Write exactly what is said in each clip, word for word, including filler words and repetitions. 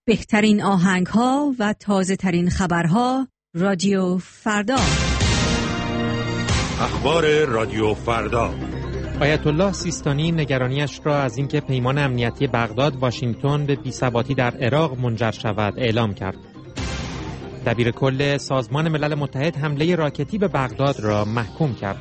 بهترین آهنگ‌ها و تازه‌ترین خبرها رادیو فردا. اخبار رادیو فردا. آیت الله سیستانی نگرانیش را از اینکه پیمان امنیتی بغداد واشنگتن به بی‌ثباتی در عراق منجر شود اعلام کرد. دبیر کل سازمان ملل متحد حمله راکتی به بغداد را محکوم کرد.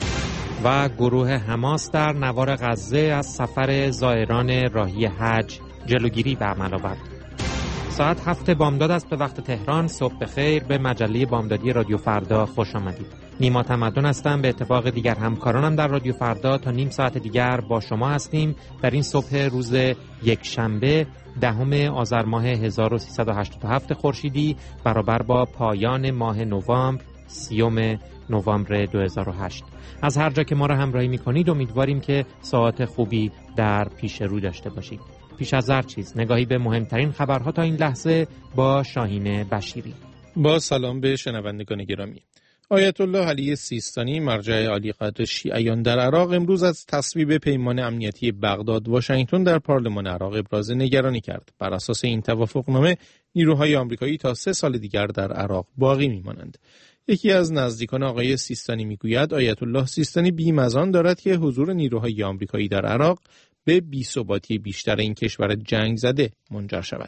و گروه حماس در نوار غزه از سفر زائران راهی حج جلوگیری به عمل آورد. ساعت هفت بامداد است به وقت تهران. صبح بخیر، به مجله بامدادی رادیو فردا خوش آمدید. نیما تمدن هستم. به اتفاق دیگر همکارانم در رادیو فردا تا نیم ساعت دیگر با شما هستیم در این صبح روز یک شنبه دهم آذر ماه هزار و سیصد و هشتاد و هفت خورشیدی برابر با پایان ماه نوامبر سیوم نوامبر دو هزار و هشت. از هر جا که ما را همراهی می‌کنید امیدواریم که ساعت خوبی در پیش رو داشته باشید. پیش از هر چیز نگاهی به مهمترین خبرها تا این لحظه با شاهین بشیری. با سلام به شنوندگان گرامی. آیت الله علی سیستانی مرجع عالی قدر شیعیان در عراق امروز از تصویب پیمان امنیتی بغداد واشنگتن در پارلمان عراق ابراز نگرانی کرد. بر اساس این توافقنامه نیروهای آمریکایی تا سه سال دیگر در عراق باقی می‌مانند. یکی از نزدیکان آقای سیستانی میگوید آیت الله سیستانی بیم از آن دارد که حضور نیروهای آمریکایی در عراق به بی‌ثباتی بیشتر این کشور جنگ زده منجر شود.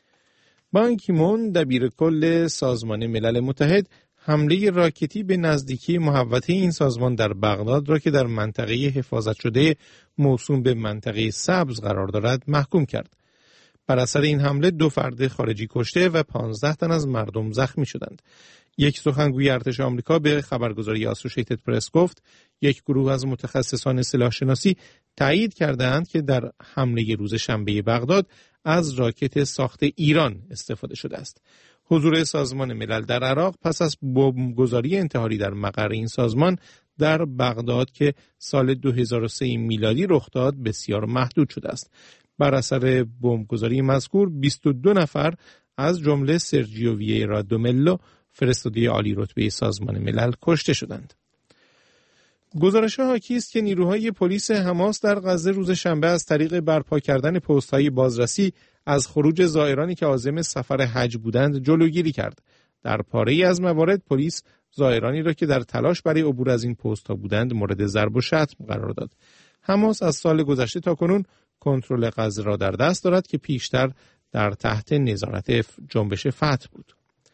بان کی مون دبیر کل سازمان ملل متحد حمله راکتی به نزدیکی محوطه این سازمان در بغداد را که در منطقه حفاظت شده موسوم به منطقه سبز قرار دارد محکوم کرد. بر اثر این حمله دو فرد خارجی کشته و پانزده تن از مردم زخمی شدند. یک سخنگوی ارتش آمریکا به خبرگزاری آسوشیتد پرس گفت یک گروه از متخصصان سلاح‌شناسی تایید کردند که در حمله روز شنبه بغداد از راکت ساخت ایران استفاده شده است. حضور سازمان ملل در عراق پس از بمبگذاری انتحاری در مقر این سازمان در بغداد که سال دو هزار و سه میلادی رخ داد بسیار محدود شده است. بر اثر بمبگذاری مذکور بیست و دو نفر از جمله سرجیو وییرا دوملو فرستاده عالی رتبه سازمان ملل کشته شدند. گزارش‌ها حاکی است که نیروهای پلیس حماس در غزه روز شنبه از طریق برپا کردن پست‌های بازرسی از خروج زائرانی که عازم سفر حج بودند جلوگیری کرد. در پاره‌ای از موارد پلیس زائرانی را که در تلاش برای عبور از این پست‌ها بودند مورد ضرب و شتم قرار داد. حماس از سال گذشته تا کنون کنترل غزه را در دست دارد که پیشتر در تحت نظارت جنبش فتح بود.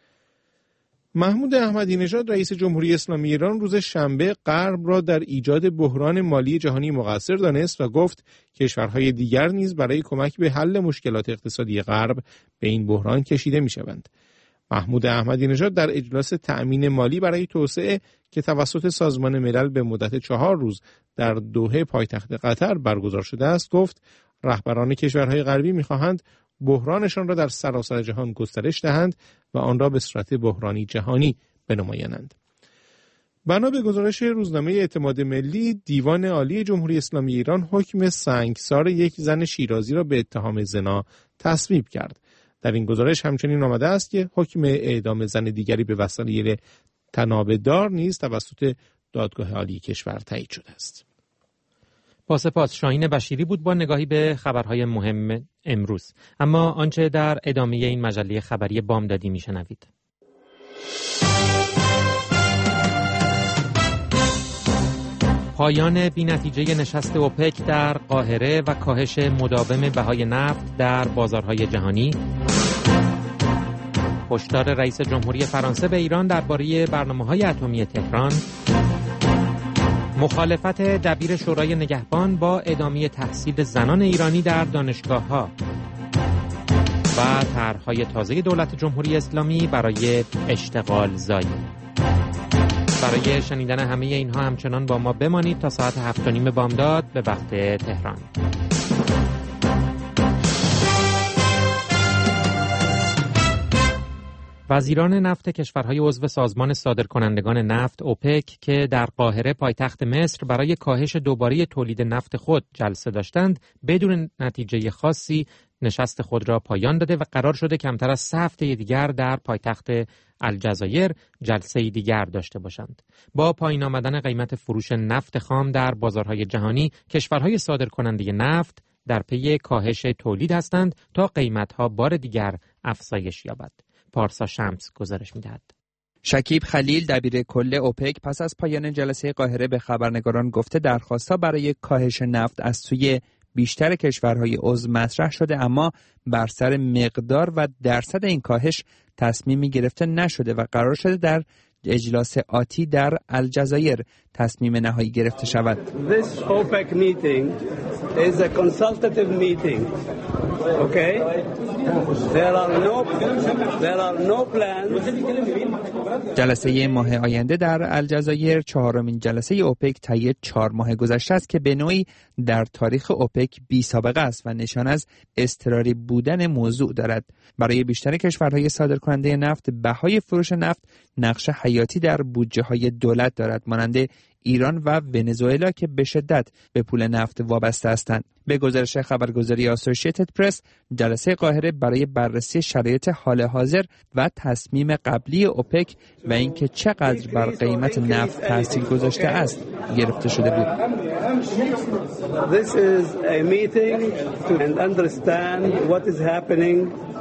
محمود احمدی نژاد رئیس جمهوری اسلامی ایران روز شنبه غرب را در ایجاد بحران مالی جهانی مقصر دانست و گفت کشورهای دیگر نیز برای کمک به حل مشکلات اقتصادی غرب به این بحران کشیده می‌شوند. محمود احمدی نژاد در اجلاس تأمین مالی برای توسعه که توسط سازمان ملل به مدت چهار روز در دوحه پایتخت قطر برگزار شده است گفت رهبران کشورهای غربی می‌خواهند بحرانشان را در سراسر جهان گسترش دهند و آن را به صورت بحرانی جهانی بنمایانند. بنا به گزارش روزنامه اعتماد ملی، دیوان عالی جمهوری اسلامی ایران حکم سنگسار یک زن شیرازی را به اتهام زنا تصویب کرد. در این گزارش همچنین آمده است که حکم اعدام زن دیگری به وسیله طناب دار نیز توسط دادگاه عالی کشور تایید شده است. با سپاس. شاهین بشیری بود با نگاهی به خبرهای مهم امروز. اما آنچه در ادامه این مجله خبری بامدادی میشنوید. پایان بی‌نتیجه نشست اوپک در قاهره و کاهش مداوم بهای نفت در بازارهای جهانی. هشدار رئیس جمهوری فرانسه به ایران درباره برنامه‌های اتمی تهران. مخالفت دبیر شورای نگهبان با ادامه تحصیل زنان ایرانی در دانشگاه‌ها و طرح‌های تازه دولت جمهوری اسلامی برای اشتغال زایی. برای شنیدن همه اینها همچنان با ما بمانید تا ساعت هفت و نیم بامداد به وقت تهران. وزیران نفت کشورهای عضو سازمان صادرکنندگان نفت اوپک که در قاهره پایتخت مصر برای کاهش دوباره تولید نفت خود جلسه داشتند بدون نتیجه خاصی نشست خود را پایان داده و قرار شده کمتر از سه هفته دیگر در پایتخت الجزایر جلسه دیگر داشته باشند. با پایین آمدن قیمت فروش نفت خام در بازارهای جهانی، کشورهای صادرکننده نفت در پی کاهش تولید هستند تا قیمت‌ها بار دیگر افزایش یابد. پارسا شمس گزارش می‌دهد. شکیب خلیل دبیر کل اوپک پس از پایان جلسه قاهره به خبرنگاران گفته درخواست‌ها برای کاهش نفت از سوی بیشتر کشورهای عضو مطرح شده، اما بر سر مقدار و درصد این کاهش تصمیمی گرفته نشده و قرار شده در اجلاس آتی در الجزایر تصمیم نهایی گرفته شود. This OPEC meeting is a consultative meeting. Okay? There are no there are no plans. جلسه ماه آینده در الجزایر چهارمین جلسه اوپک طی چهار ماه گذشته است که به نوعی در تاریخ اوپک بی سابقه است و نشان از اضطراری بودن موضوع دارد. برای بیشتر کشورهای صادرکننده نفت بهای فروش نفت نقش حیاتی در بودجه های دولت دارد، مانند ایران و ونزوئلا که به شدت به پول نفت وابسته هستند. به گزارش خبرگزاری آسوشیتد پرس، جلسه قاهره برای بررسی شرایط حال حاضر و تصمیم قبلی اوپک و اینکه چقدر بر قیمت نفت تاثیر گذاشته است گرفته شده بود. This is a meeting to understand what is happening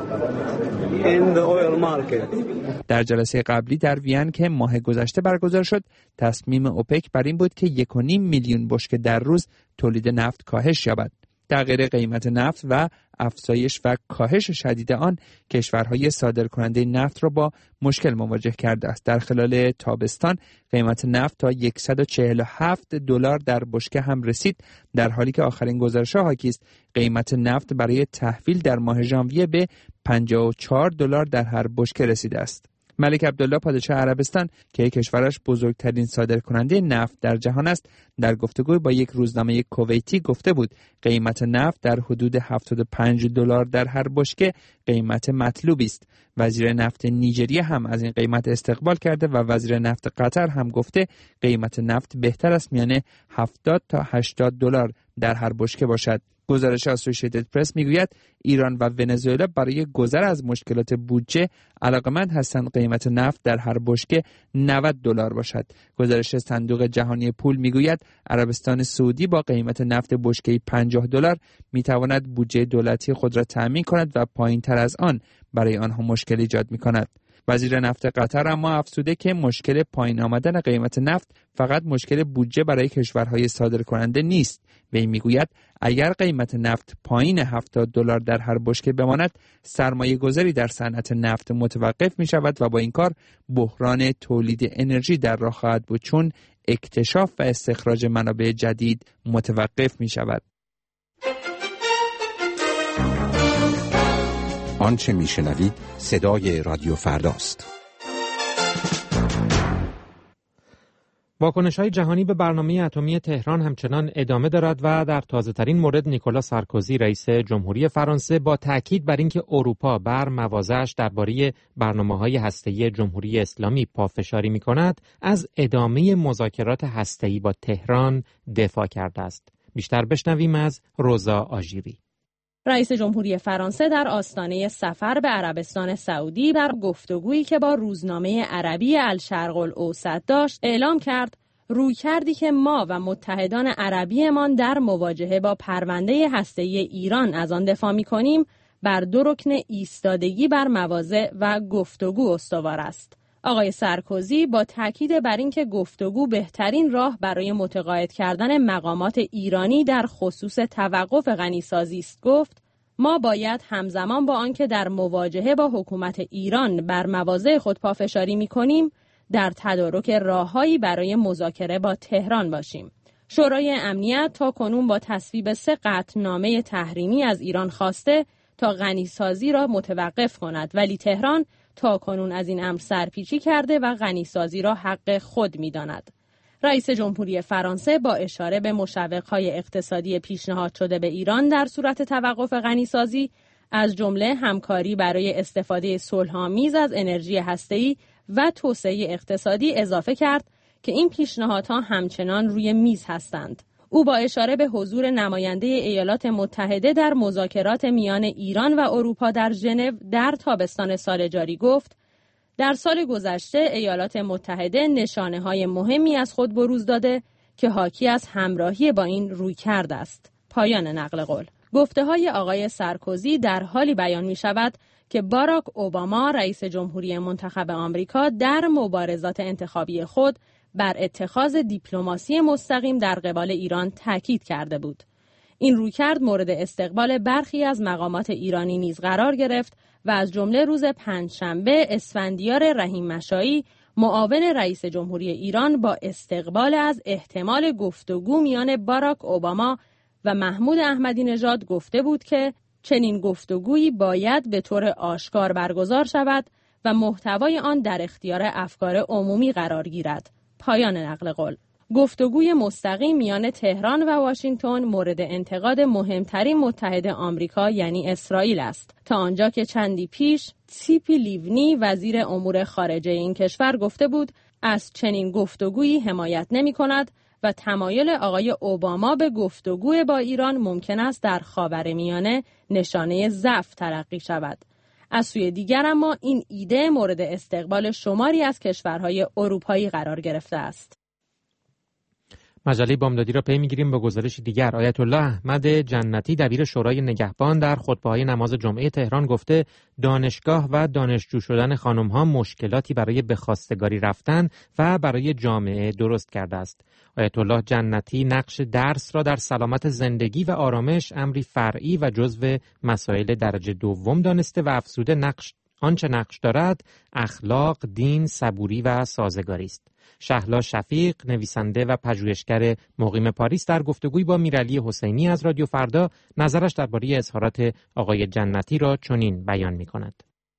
in the oil market. در جلسه قبلی در وین که ماه گذشته برگزار شد، تصمیم اوپک بر این بود که یک و نیم میلیون بشکه در روز تولید نفت کاهش یابد. تغییر قیمت نفت و افزایش و کاهش شدید آن کشورهای صادرکننده نفت را با مشکل مواجه کرده است. در خلال تابستان قیمت نفت تا صد و چهل و هفت دلار در بشکه هم رسید، در حالی که آخرین گزارش‌ها حاکی است قیمت نفت برای تحویل در ماه ژانویه به پنجاه و چهار دلار در هر بشکه رسیده است. ملک عبدالله پادشاه عربستان که کشورش بزرگترین صادرکننده نفت در جهان است، در گفتگوی با یک روزنامه کویتی گفته بود قیمت نفت در حدود هفتاد و پنج دلار در هر بشکه قیمت مطلوبی است. وزیر نفت نیجریه هم از این قیمت استقبال کرده و وزیر نفت قطر هم گفته قیمت نفت بهتر است میانه هفتاد تا هشتاد دلار در هر بشکه باشد. گزارش آسوشیتد پرس میگوید ایران و ونزوئلا برای گذر از مشکلات بودجه علاقمند هستند قیمت نفت در هر بشکه نود دلار باشد. گزارش صندوق جهانی پول میگوید عربستان سعودی با قیمت نفت بشکه پنجاه دلار میتواند بودجه دولتی خود را تامین کند و پایینتر از آن برای آنها مشکل ایجاد میکند. وزیر نفت قطر اما افزوده که مشکل پایین آمدن قیمت نفت فقط مشکل بودجه برای کشورهای صادرکننده نیست. وی میگوید اگر قیمت نفت پایین هفتاد دلار در هر بشکه بماند، سرمایه گذاری در صنعت نفت متوقف می شود و با این کار بحران تولید انرژی در راه خواهد بود، چون اکتشاف و استخراج منابع جدید متوقف می شود. آنچه میشنوید صدای رادیو فرداست. واکنش‌های جهانی به برنامه اتمی تهران همچنان ادامه دارد و در تازه‌ترین مورد نیکولا سارکوزی رئیس جمهوری فرانسه با تاکید بر اینکه اروپا بر مواضعش درباره برنامه‌های هسته‌ای جمهوری اسلامی پافشاری می‌کند، از ادامه مذاکرات هسته‌ای با تهران دفاع کرده است. بیشتر بشنویم از روزا آژیری. رئیس جمهوری فرانسه در آستانه سفر به عربستان سعودی در گفتگویی که با روزنامه عربی الشرق الاوسط داشت اعلام کرد رویکردی که ما و متحدان عربیمان در مواجهه با پرونده هسته‌ای ایران از آن دفاع می‌کنیم بر دو رکن ایستادگی بر مواضع و گفتگو استوار است. آقای سارکوزی با تاکید بر اینکه گفتگو بهترین راه برای متقاعد کردن مقامات ایرانی در خصوص توقف غنیسازی است گفت ما باید همزمان با آنکه در مواجهه با حکومت ایران بر مواضع خود پافشاری می‌کنیم در تدارک راههایی برای مذاکره با تهران باشیم. شورای امنیت تا کنون با تصویب سه قطعنامه تحریمی از ایران خواسته تا غنیسازی را متوقف کند، ولی تهران تا کنون از این امر سرپیچی کرده و غنیسازی را حق خود می‌داند. رئیس جمهوری فرانسه با اشاره به مشوق‌های اقتصادی پیشنهاد شده به ایران در صورت توقف غنیسازی از جمله همکاری برای استفاده صلح‌آمیز از انرژی هسته‌ای و توسعه اقتصادی اضافه کرد که این پیشنهادها همچنان روی میز هستند. او با اشاره به حضور نماینده ایالات متحده در مذاکرات میان ایران و اروپا در ژنو در تابستان سال جاری گفت در سال گذشته ایالات متحده نشانه‌های مهمی از خود بروز داده که حاکی از همراهی با این رویکرد است. پایان نقل قول. گفته‌های آقای سارکوزی در حالی بیان می‌شود که باراک اوباما رئیس جمهوری منتخب آمریکا در مبارزات انتخابی خود بر اتخاذ دیپلماسی مستقیم در قبال ایران تاکید کرده بود. این رویکرد مورد استقبال برخی از مقامات ایرانی نیز قرار گرفت و از جمله روز پنجشنبه اسفندیار رحیم مشایی معاون رئیس جمهوری ایران با استقبال از احتمال گفتگو میان باراک اوباما و محمود احمدی نژاد گفته بود که چنین گفتگویی باید به طور آشکار برگزار شود و محتوای آن در اختیار افکار عمومی قرار گیرد. پایان نقل قول. گفتگوی مستقیم میان تهران و واشنگتن مورد انتقاد مهمترین متحد آمریکا یعنی اسرائیل است، تا آنجا که چندی پیش تیپی لیونی وزیر امور خارجه این کشور گفته بود از چنین گفتگویی حمایت نمی کند و تمایل آقای اوباما به گفتگو با ایران ممکن است در خاورمیانه نشانه ضعف تلقی شود. از سوی دیگر اما این ایده مورد استقبال شماری از کشورهای اروپایی قرار گرفته است. مجله بامدادی را پی می‌گیریم با گزارش دیگر. آیت الله احمد جنتی دبیر شورای نگهبان در خطبه‌های نماز جمعه تهران گفته دانشگاه و دانشجو شدن خانم‌ها مشکلاتی برای به خواستگاری رفتن و برای جامعه درست کرده است. آیت الله جنتی نقش درس را در سلامت زندگی و آرامش امری فرعی و جزو مسائل درجه دوم دانسته و افزوده نقش آنچه نقش دارد اخلاق، دین، صبوری و سازگاری است. شهلا شفیق نویسنده و پژوهشگر مقیم پاریس در گفتگوی با میرعلی حسینی از رادیو فردا نظرش درباره اظهارات آقای جنتی را چنین بیان می‌کند.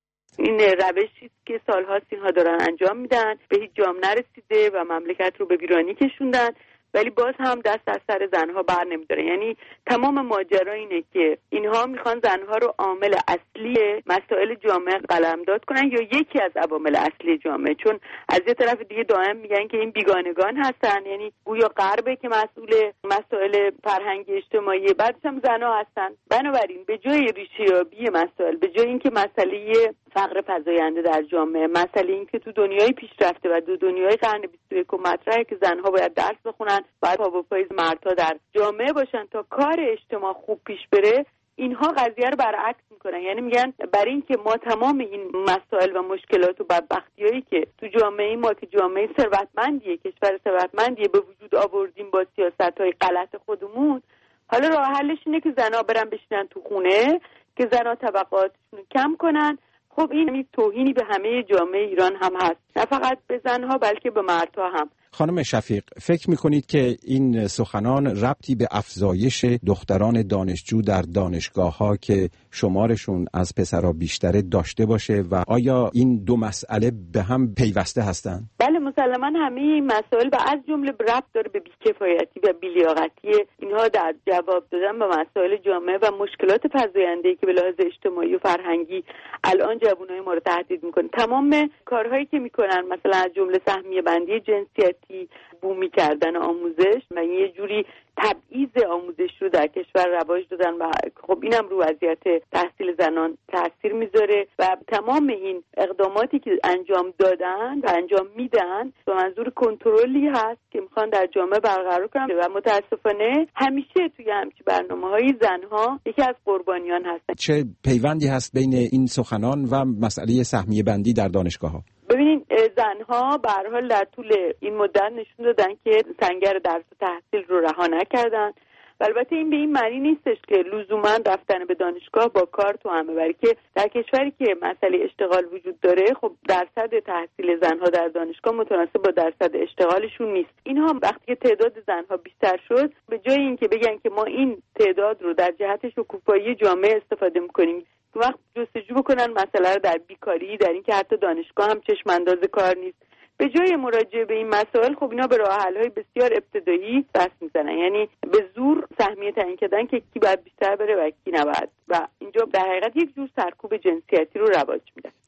این روشی است که سال‌هاست اینها دارن انجام میدن، به هیچ جام نرسیده و مملکت رو به ویرانی کشوندن، ولی باز هم دست از سر زنها بر نمیداره. یعنی تمام ماجرا اینه که اینها میخوان زنها رو عامل اصلی مسائل جامعه قلمداد کنن یا یکی از عوامل اصلی جامعه، چون از یه طرف دیگه دائم میگن که این بیگانگان هستن، یعنی گویا غربه که مسئول مسائل فرهنگی اجتماعی، بعدش هم زنها هستن. بنابراین به جای ریشه‌یابی مسائل، به جای اینکه مسئله فقر فزاینده در جامعه، مسئله اینکه تو دنیای پیشرفته و دو دنیای قرن بیست و یکم مطرحه که زنها باید درس بخونن، باید پا به پای مردها در جامعه باشن تا کار اجتماع خوب پیش بره، اینها قضیه رو برعکس میکنن. یعنی میگن برای اینکه ما تمام این مسائل و مشکلات و بدبختیایی که تو جامعه ما که جامعه ثروتمندیه، کشور ثروتمندیه به وجود آوردیم با سیاست‌های غلط خودمون، حالا راه حلش اینه که زنها برن بشینن تو خونه، که زنها طبقاتشون کم کنن. خب این توهینی به همه جامعه ایران هم هست، نه فقط به زنها بلکه به مردها هم. خانم شفیق، فکر میکنید که این سخنان ربطی به افزایش دختران دانشجو در دانشگاه ها که شمارشون از پسرها بیشتره داشته باشه و آیا این دو مسئله به هم پیوسته هستند؟ بله مسلماً همه این مسائل و از جمله ربط داره به بی‌کفایتی و بی‌لیاقتی اینها در جواب دادن به مسائل جامعه و مشکلات فزاینده‌ای که به لحاظ اجتماعی و فرهنگی الان جوانای ما رو تهدید میکنه. تمام کارهایی که میکنن مثلا از جمله سهمیه بندی جنسیتی، بومی کردن آموزش و یه جوری تبعیض آموزش رو در کشور رواج دادن و خب اینم رو وضعیت تحصیل زنان تاثیر میذاره و تمام این اقداماتی که انجام دادن و انجام میدن به منظور کنترلی هست که میخوان در جامعه برقرار کنن و متاسفانه همیشه توی همچین برنامه‌های زنها یکی از قربانیان هستن. چه پیوندی هست بین این سخنان و مسئله سهمیه بندی در دانشگاه‌ها؟ ببینید زنها به هر حال در طول این مدت نشون دادن که سنگر درس و تحصیل رو رها نکردن و البته این به این معنی نیستش که لزوما رفتن به دانشگاه با کار تو همه، برای که در کشوری که مسئله اشتغال وجود داره خب درصد تحصیل زنها در دانشگاه متناسب با درصد اشتغالشون نیست. اینها وقتی که تعداد زنها بیشتر شد، به جای اینکه بگن که ما این تعداد رو در جهت شکوفایی جامعه استفاده می‌کنیم، وقت جستجو بکنن مسئله رو در بیکاری، در اینکه حتی دانشگاه هم چشم انداز کار نیست، به جای مراجعه به این مسائل خب اینا به راه حل‌های بسیار ابتدایی دست میزنن، یعنی به زور سهمیه تعیین کردن که کی باید بیشتر بره و کی نباید و اینجا در حقیقت یک جور سرکوب جنسیتی رو رواج میدن.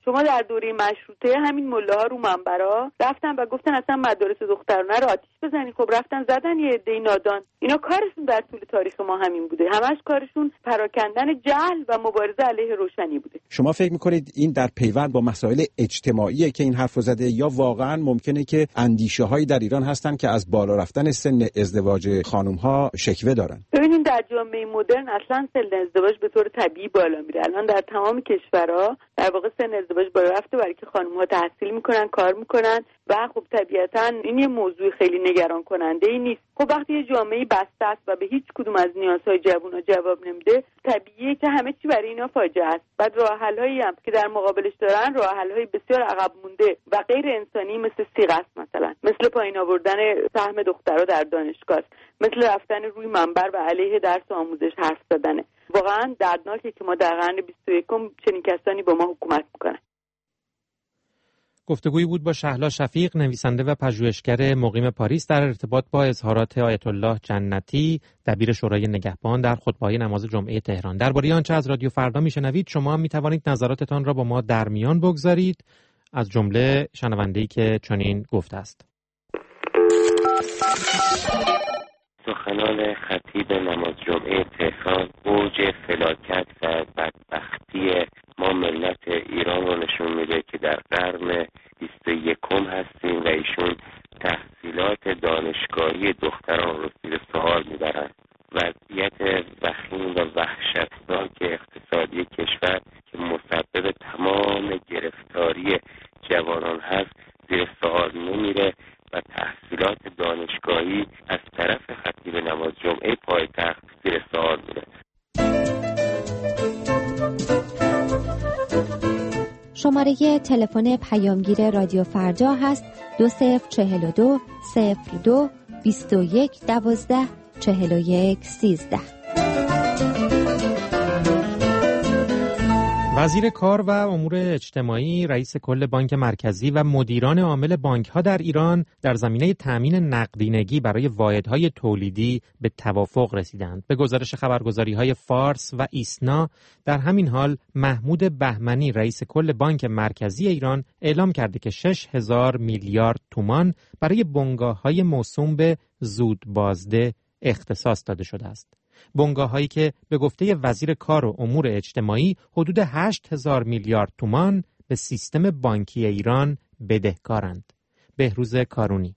شما در دوره مشروطه همین ملاها رو منبرا رفتن و گفتن اصلا مدارس دخترانه رو آتیش بزنید. خب رفتن زدن یه عده نادان. اینا کارشون در طول تاریخ ما همین بوده. همش کارشون پراکندن جهل و مبارزه علیه روشنی بوده. شما فکر می‌کنید این در پیوند با مسائل اجتماعیه که این حرفو زده، یا واقعا ممکنه که اندیشه‌هایی در ایران هستن که از بالا رفتن سن ازدواج خانم‌ها شکوه دارن؟ ببینید در جامعه مدرن اصلا سن ازدواج به طور طبیعی بالا میره. الان در تمام کشورها در واقع سن ازدواج بالا رفته، برای که خانم‌ها تحصیل میکنن، کار میکنن و خب طبیعتاً این یه موضوع خیلی نگران کننده ای نیست. خب وقتی یه جامعه بسته است و به هیچ کدوم از نیازهای جوان‌ها جواب نمیده، طبیعیه که همه چی برای اینا فاجعه است. بعد راه حل‌هایی هم که در مقابلش دارن راه حل‌های بسیار عقب مونده و غیر انسانی مثل سیغ است، مثلا مثل پایین آوردن سهم دخترها در دانشگاه، مثل رفتن روی منبر و علیه درس و آموزش حرف زدنه. واقعا دردناکه که ما در قرن بیست و یکم چنین کسانی با ما حکومت میکنن. گفتگویی بود با شهلا شفیق، نویسنده و پژوهشگر مقیم پاریس، در ارتباط با اظهارات آیت الله جنتی، دبیر شورای نگهبان، در خطبه‌های نماز جمعه تهران. درباره آنچه از رادیو فردا میشنوید شما هم میتوانید نظراتتان را با ما در میان بگذارید، از جمله شنونده‌ای که چنین گفته است: سخنان خطیب نماز جمعه تهران اوج فلاکت و بدبختی ما ملت ایران رو نشون میده که در قرن بیست و یکم هستیم و ایشون تحصیلات دانشگاهی دختران رو زیر سوال میبرن. وضعیت وخیم و وحشتناک اقتصادی کشور که مسبب تمام گرفتاری جوانان هست زیر سوال نمیره و تحصیلات دانشگاهی از طرف خطیب نماز جمعه پایتخت زیر سوال میره. شماره تلفن پیامگیر رادیو فردا هست دو صفر چهل و دو صفر دو بیست و یک دوازده چهل و یک سیزده. وزیر کار و امور اجتماعی، رئیس کل بانک مرکزی و مدیران عامل بانک‌ها در ایران در زمینه تأمین نقدینگی برای واحدهای تولیدی به توافق رسیدند. به گزارش خبرگزاری‌های فارس و ایسنا، در همین حال محمود بهمنی، رئیس کل بانک مرکزی ایران، اعلام کرده که شش هزار میلیارد تومان برای بنگاه‌های موسوم به زود بازده اختصاص داده شده است. بنگاه‌هایی که به گفته وزیر کار و امور اجتماعی حدود هشت هزار میلیارد تومان به سیستم بانکی ایران بدهکارند. بهروز کارونی.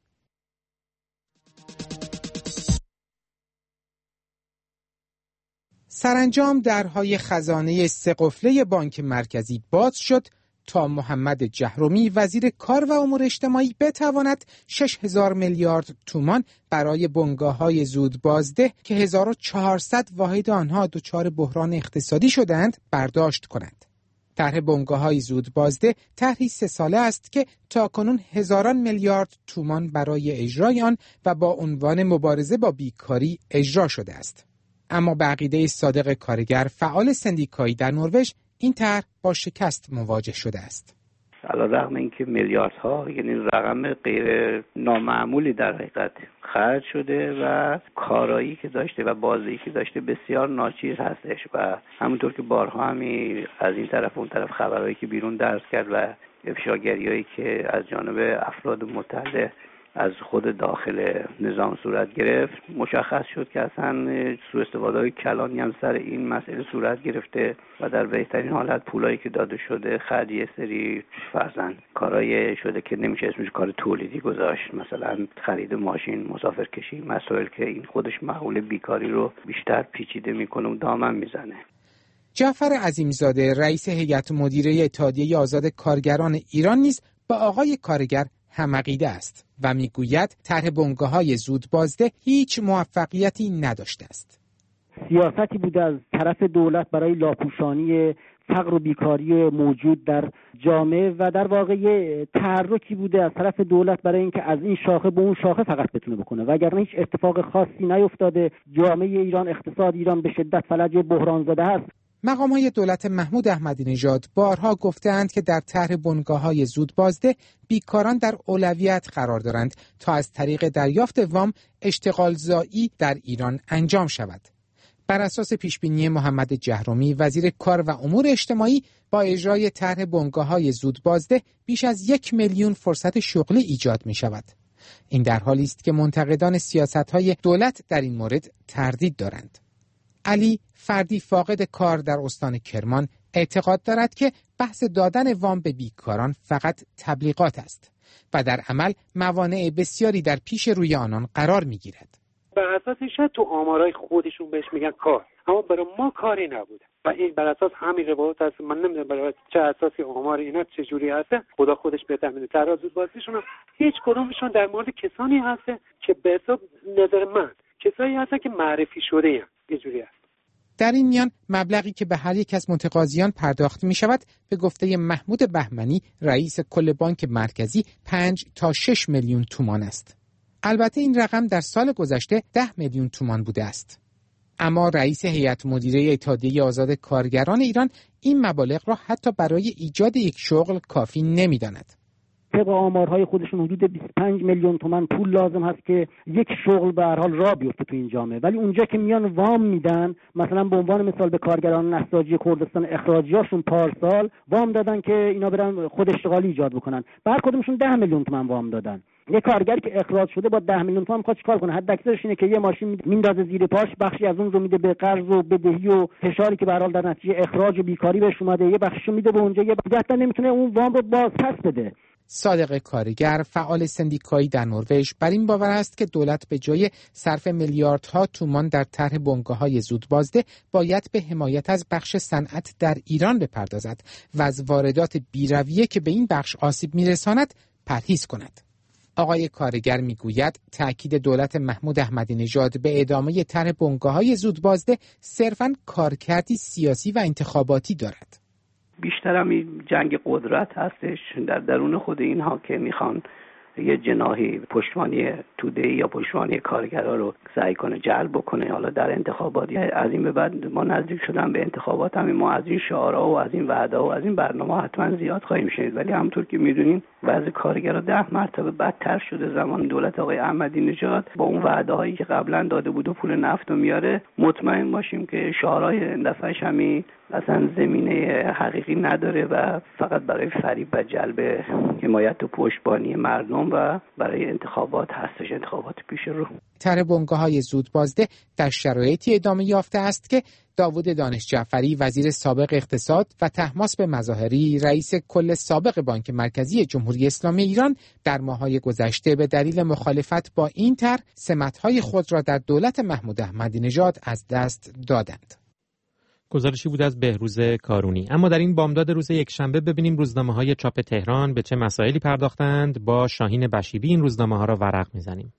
سرانجام درهای خزانه سه قفله بانک مرکزی باز شد تا محمد جهرومی، وزیر کار و امور اجتماعی، بتواند شش هزار میلیارد تومان برای بنگاه‌های زود بازده که هزار و چهارصد واحد آنها دچار بحران اقتصادی شدند برداشت کند. طرح بنگاه‌های زود بازده طرحی سه ساله است که تاکنون هزاران میلیارد تومان برای اجرای آن و با عنوان مبارزه با بیکاری اجرا شده است. اما به عقیده صادق کارگر، فعال سندیکایی در نروژ، این طرح با شکست مواجه شده است. علیرغم اینکه میلیاردها، یعنی رقم غیر نامعمولی در حقیقت خرج شده و کارایی که داشته و بازی که داشته بسیار ناچیز هستش و همونطور که بارها همی از این طرف اون طرف خبرهایی که بیرون درس کرد و افشاگریایی که از جانب افراد مطلع از خود داخل نظام صورت گرفت، مشخص شد که اصلا سوء استفاده‌های کلانی هم سر این مسئله صورت گرفته و در بهترین حالت پولایی که داده شده خرج یه سری فرضاً کارهای شده که نمیشه اسمش کار تولیدی گذاشت، مثلا خرید ماشین، مسافرکشی، مسائل که این خودش معقول بیکاری رو بیشتر پیچیده میکنه و دامن میزنه. جعفر عظیمزاده، رئیس هیئت مدیره اتحادیه آزاد کارگران ایران، نیز با آقای کارگر همعقیده است و میگوید طرح بنگاه‌های زود بازده هیچ موفقیتی نداشته است. سیاستی بوده از طرف دولت برای لاپوشانی فقر و بیکاری موجود در جامعه و در واقع تحرکی بوده از طرف دولت برای اینکه از این شاخه به اون شاخه فقط بتونه بکنه، وگرنه هیچ اتفاق خاصی نیفتاده. جامعه ایران، اقتصاد ایران به شدت فلج بحران زده است. مقام‌های دولت محمود احمدی نژاد بارها گفتند که در طرح بنگاه‌های زود بازده بیکاران در اولویت قرار دارند تا از طریق دریافت وام اشتغالزایی در ایران انجام شود. بر اساس پیشبینی محمد جهرومی، وزیر کار و امور اجتماعی، با اجرای طرح بنگاه‌های زود بازده بیش از یک میلیون فرصت شغلی ایجاد می شود. این در حالی است که منتقدان سیاست‌های دولت در این مورد تردید دارند. علی، فردی فاقد کار در استان کرمان، اعتقاد دارد که بحث دادن وام به بیکاران فقط تبلیغات است و در عمل موانع بسیاری در پیش روی آنان قرار می‌گیرد. بر اساس شاید تو آمارای خودشون بهش میگن کار، اما برای ما کاری نبوده و این بر اساس همین روایت هست. من نمیدونم برای چه اساسی آمار اینا چه جوری هست، خدا خودش بهتر میدونه. ترازو بازیشون هیچ کدومشون در مورد کسانی هست که به حساب نظر من کسایی هستن که معرفی شده این یه جوری هست. در این میان مبلغی که به هر یک از متقاضیان پرداخت می شود به گفته محمود بهمنی رئیس کل بانک مرکزی پنج تا شش میلیون تومان است. البته این رقم در سال گذشته ده میلیون تومان بوده است. اما رئیس هیئت مدیره اتحادیه آزاد کارگران ایران این مبالغ را حتی برای ایجاد یک شغل کافی نمی‌داند. طبق آمارهای خودشون حدود بیست و پنج میلیون تومان پول لازم هست که یک شغل به هر حال راه بیفته تو این جامعه، ولی اونجا که میان وام میدن، مثلا به عنوان مثال به کارگران نساجی کردستان اخراجیاشون پارسال وام دادن که اینا برن خود اشتغالی ایجاد بکنن، هر کدومشون ده میلیون تومان وام دادن. یک کارگری که اخراج شده با ده میلیون تومان میخواد چیکار کنه؟ حد اکثرش اینه که یه ماشین میندازه زیر پاش، بخشی از اون رو میده به قرض و بدهی و فشاری که به هر حال در نتیجه اخراج و بیکاری بهش اومده، یه بخشیشو میده به اونجا، یه بخشی نمیتونه اون وام رو باز پس بده. صادق کارگر، فعال سندیکایی در نروژ، بر این باور است که دولت به جای صرف میلیاردها تومان در طرح بنگاه‌های زودبازده باید به حمایت از بخش صنعت در ایران بپردازد و از واردات بی‌رویه که به این بخش آسیب می‌رساند پرهیز کند. آقای کارگر میگوید تأکید دولت محمود احمدی نژاد به ادامه طرح بنگاه‌های زودبازده صرفاً کارکردی سیاسی و انتخاباتی دارد. بیشتر هم این جنگ قدرت هستش در درون خود اینها که میخوان یه جناحی پشتوانی توده یا پشتوانی کارگرها رو سعی کنه جلب بکنه. حالا در انتخاباتی از این به بعد ما نزدیک شدن به انتخابات، هم ما از این شعارها و از این وعده و از این برنامه حتما زیاد خواهیم شنید، ولی همونطور که میدونین بعضی کارگرها ده مرتبه بدتر شده. زمان دولت آقای احمدی نژاد با اون وعده هایی که قبلا داده بود و پول نفت رو میاره، مطمئن باشیم که شعارهای این دفعهش همین اصلا زمینه حقیقی نداره و فقط برای فریب و جلب حمایت و پشتیبانی مردم و برای انتخابات هستش، انتخابات پیش رو. طرح بنگاه‌های زودبازده در شرایطی ادامه یافته است که داوود دانش جعفری وزیر سابق اقتصاد و طهماسب مظاهری رئیس کل سابق بانک مرکزی جمهوری اسلامی ایران در ماه‌های گذشته به دلیل مخالفت با این طرح سمت‌های خود را در دولت محمود احمدی نژاد از دست دادند. گزارشی بود از بهروز کارونی. اما در این بامداد روز یکشنبه ببینیم روزنامه‌های چاپ تهران به چه مسائلی پرداختند. با شاهین بشیبی این روزنامه‌ها را ورق می‌زنیم.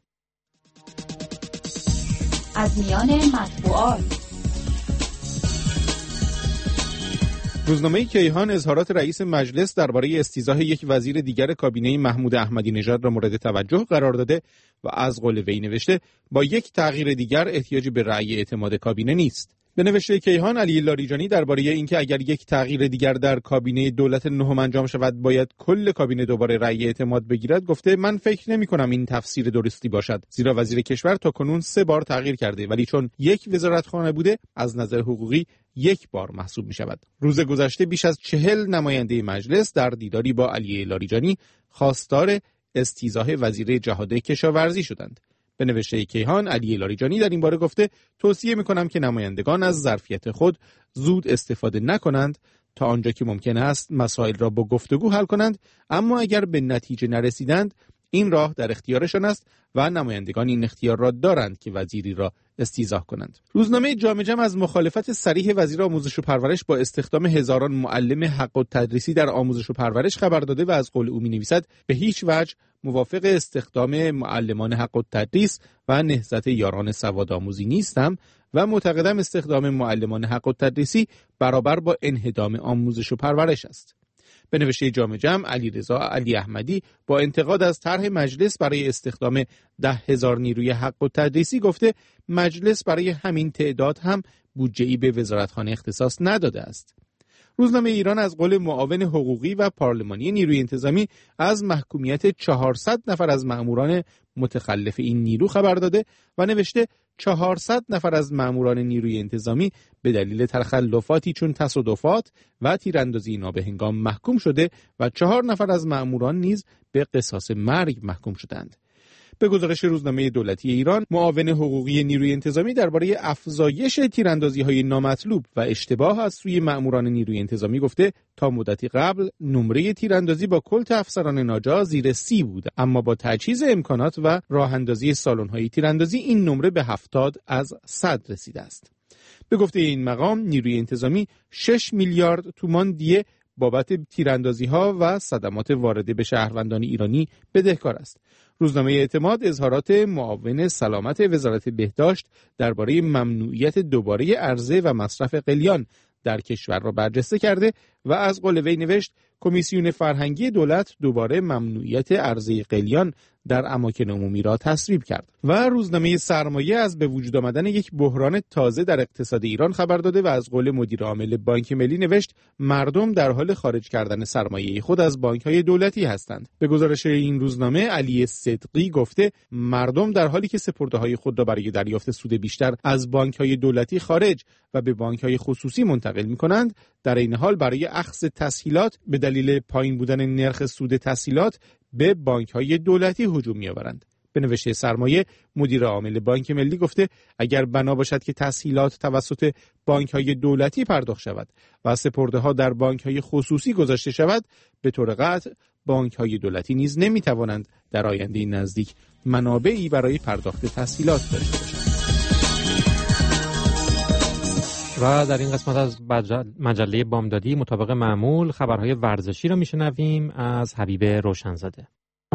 از میان مطبوعات روزنامه کیهان اظهارات رئیس مجلس درباره استیضاح یک وزیر دیگر کابینه محمود احمدی نژاد را مورد توجه قرار داده و از قول وی نوشته با یک تغییر دیگر احتیاجی به رأی اعتماد کابینه نیست. به نوشته کیهان، علی لاریجانی درباره اینکه اگر یک تغییر دیگر در کابینه دولت نهم انجام شود باید کل کابینه دوباره رأی اعتماد بگیرد گفته من فکر نمی کنم این تفسیر درستی باشد، زیرا وزیر کشور تا کنون سه بار تغییر کرده ولی چون یک وزارتخانه بوده از نظر حقوقی یک بار محسوب می شود. روز گذشته بیش از چهل نماینده مجلس در دیداری با علی لاریجانی خواستار استیضاح وزیر جهاد کشاورزی شدند. به نوشته کیهان، علی لاریجانی در این باره گفته توصیه می‌کنم که نمایندگان از ظرفیت خود زود استفاده نکنند تا آنجا که ممکن است مسائل را با گفتگو حل کنند، اما اگر به نتیجه نرسیدند این راه در اختیارشان است و نمایندگان این اختیار را دارند که وزیری را استیضاح کنند. روزنامه جامعه جمع از مخالفت صریح وزیر آموزش و پرورش با استخدام هزاران معلم حق التدریسی در آموزش و پرورش خبر داده و از قول او می‌نویسد به هیچ وجه موافق استخدام معلمان حق التدریس و نهضت یاران سواد آموزی نیستم و معتقدم استخدام معلمان حق التدریسی برابر با انهدام آموزش و پرورش است. به نوشته جامعه جمع، علیرضا علی احمدی با انتقاد از طرح مجلس برای استخدام ده هزار نیروی حق التدریسی گفته مجلس برای همین تعداد هم بودجه‌ای به وزارتخانه اختصاص نداده است. روزنامه ایران از قول معاون حقوقی و پارلمانی نیروی انتظامی از محکومیت چهارصد نفر از ماموران متخلف این نیرو خبر داده و نوشته چهارصد نفر از ماموران نیروی انتظامی به دلیل تخلفاتی چون تصادفات و تیراندازی نابهنگام محکوم شده و چهار نفر از ماموران نیز به قصاص مرگ محکوم شدند. به گزارش روزنامه دولتی ایران، معاون حقوقی نیروی انتظامی درباره افزایش تیراندازی‌های نامطلوب و اشتباه از سوی ماموران نیروی انتظامی گفته تا مدتی قبل نمره تیراندازی با کلت افسران ناجا زیر سی بود، اما با تجهیز امکانات و راه‌اندازی سالن‌های تیراندازی این نمره به هفتاد از صد رسیده است. به گفته این مقام، نیروی انتظامی شش میلیارد تومان دیه بابت تیراندازی‌ها و صدمات وارده به شهروندان ایرانی بدهکار است. روزنامه اعتماد اظهارات معاون سلامت وزارت بهداشت درباره ممنوعیت دوباره عرضه و مصرف قلیان در کشور را برجسته کرده و از قول وی نوشت کمیسیون فرهنگی دولت دوباره ممنوعیت عرضه قلیان در اماکن عمومی را تصویب کرد و روزنامه سرمایه از به وجود آمدن یک بحران تازه در اقتصاد ایران خبر داده و از قول مدیر عامل بانک ملی نوشت مردم در حال خارج کردن سرمایه خود از بانک‌های دولتی هستند. به گزارش این روزنامه، علی صدقی گفته مردم در حالی که سپرده‌های خود را برای دریافت سود بیشتر از بانک‌های دولتی خارج و به بانک‌های خصوصی منتقل می‌کنند، در این حال برای اخذ تسهیلات به دلیل پایین بودن نرخ سود تسهیلات به بانک‌های دولتی هجوم می‌آورند. به نوشته سرمایه، مدیر عامل بانک ملی گفته اگر بنا باشد که تسهیلات توسط بانک‌های دولتی پرداخت شود و سپرده‌ها در بانک‌های خصوصی گذاشته شود، به طور قطع بانک‌های دولتی نیز نمی‌توانند در آینده نزدیک منابعی برای پرداخت تسهیلات داشته باشند. و در این قسمت از مجله بامدادی مطابق معمول خبرهای ورزشی را میشنویم از حبیب روشنزاده.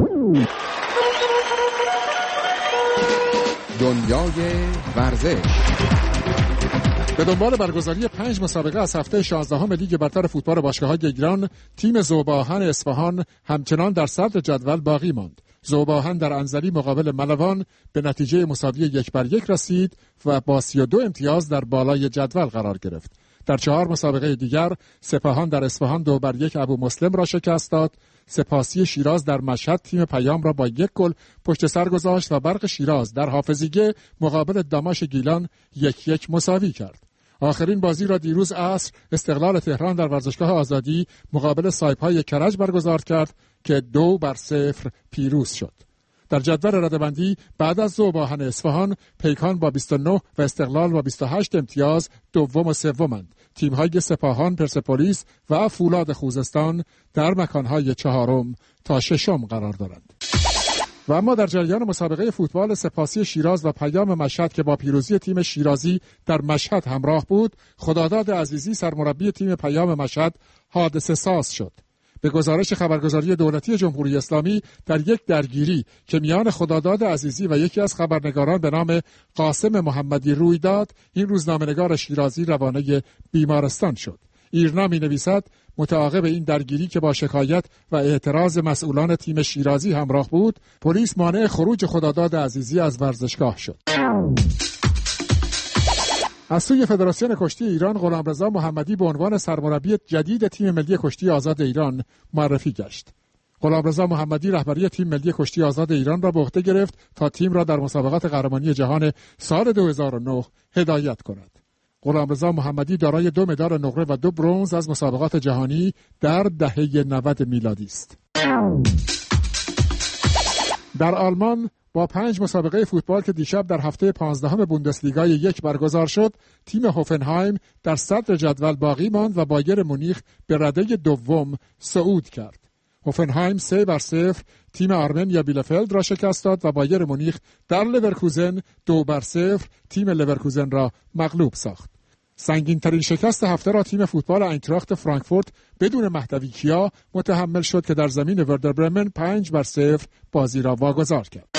دنیای ورزش. به دنبال برگزاری پنج مسابقه از هفته شانزدهم لیگ برتر فوتبال باشگاه‌های ایران، تیم ذوب‌آهن اصفهان همچنان در صدر جدول باقی ماند. ذوب‌آهن در انزلی مقابل ملوان به نتیجه مساوی یک بر یک رسید و با سی و دو امتیاز در بالای جدول قرار گرفت. در چهار مسابقه دیگر، سپاهان در اصفهان دو بر یک ابو مسلم را شکست داد. سپاسی شیراز در مشهد تیم پیام را با یک گل پشت سر گذاشت و برق شیراز در حافظیه مقابل داماش گیلان یک یک مساوی کرد. آخرین بازی را دیروز عصر استقلال تهران در ورزشگاه آزادی مقابل سایپای کرج برگزار کرد که دو بر صفر پیروز شد. در جدول رده‌بندی بعد از ذوب‌آهن اصفهان، پیکان با بیست و نه و استقلال با بیست و هشت امتیاز دوم و سومند. تیم‌های سپاهان، پرسپولیس و فولاد خوزستان در مکان‌های چهارم تا ششم قرار دارند. و اما در جریان مسابقه فوتبال، سپاسی شیراز و پیام مشهد که با پیروزی تیم شیرازی در مشهد همراه بود، خداداد عزیزی سرمربی تیم پیام مشهد حادثه ساز شد. به گزارش خبرگزاری دولتی جمهوری اسلامی، در یک درگیری که میان خداداد عزیزی و یکی از خبرنگاران به نام قاسم محمدی روی داد، این روزنامه‌نگار شیرازی روانه بیمارستان شد. ایرنا می‌نویسد متعاقب این درگیری که با شکایت و اعتراض مسئولان تیم شیرازی همراه بود، پلیس مانع خروج خداداد عزیزی از ورزشگاه شد. از سوی فدراسیون کشتی ایران، غلامرضا محمدی به عنوان سرمربی جدید تیم ملی کشتی آزاد ایران معرفی گشت. غلامرضا محمدی رهبری تیم ملی کشتی آزاد ایران را به عهده گرفت تا تیم را در مسابقات قهرمانی جهان سال دو هزار و نه هدایت کند. غلامرضا محمدی دارای دو مدال نقره و دو برنز از مسابقات جهانی در دهه نود میلادی است. در آلمان با پنج مسابقه فوتبال که دیشب در هفته پانزدهم بوندسلیگای یک برگزار شد، تیم هوفنهایم در صدر جدول باقی ماند و بایر مونیخ به رده دوم صعود کرد. هوفنهایم سه بر صفر تیم آرمنیا بیلفلد را شکست داد و بایر مونیخ در لورکوزن دو بر صفر تیم لورکوزن را مغلوب ساخت. سنگین ترین شکست هفته را تیم فوتبال اینتراخت فرانکفورت بدون مهدوی کیا متحمل شد که در زمین وردر برمن پنج بر صفر بازی را واگذار کرد.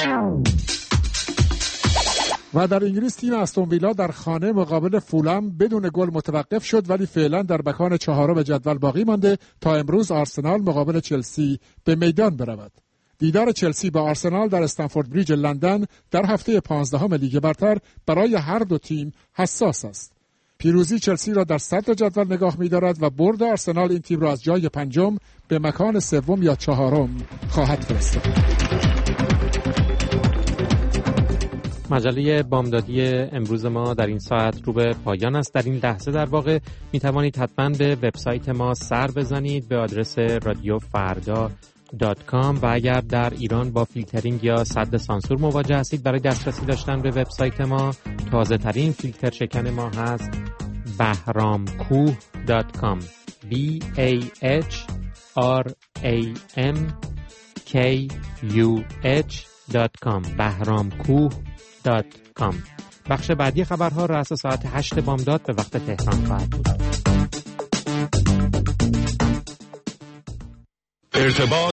و در انگلیس تیم استون ویلا در خانه مقابل فولام بدون گل متوقف شد، ولی فعلا در مکان چهارم جدول باقی مانده تا امروز آرسنال مقابل چلسی به میدان برود. دیدار چلسی با آرسنال در استنفورد بریج لندن در هفته پانزدهم لیگ برتر برای هر دو تیم حساس است. پیروزی چلسی را در صدر جدول نگاه می‌دارد و برد آرسنال این تیم را از جای پنجم به مکان سوم یا چهارم خواهد فرستاد. مجله بامدادی امروز ما در این ساعت رو به پایان است. در این لحظه در واقع می توانید حتما به وبسایت ما سر بزنید به آدرس رادیو فردا دات کام و اگر در ایران با فیلترینگ یا سد سانسور مواجه هستید، برای دسترسی داشتن به وبسایت ما تازه ترین فیلتر شکن ما هست بهرامکوه دات کام B A H R A M K U H دات کام بهرامکوه دات کام. بخش بعدی خبرها رأس ساعت هشت بامداد به وقت تهران خواهد بود. ارتباط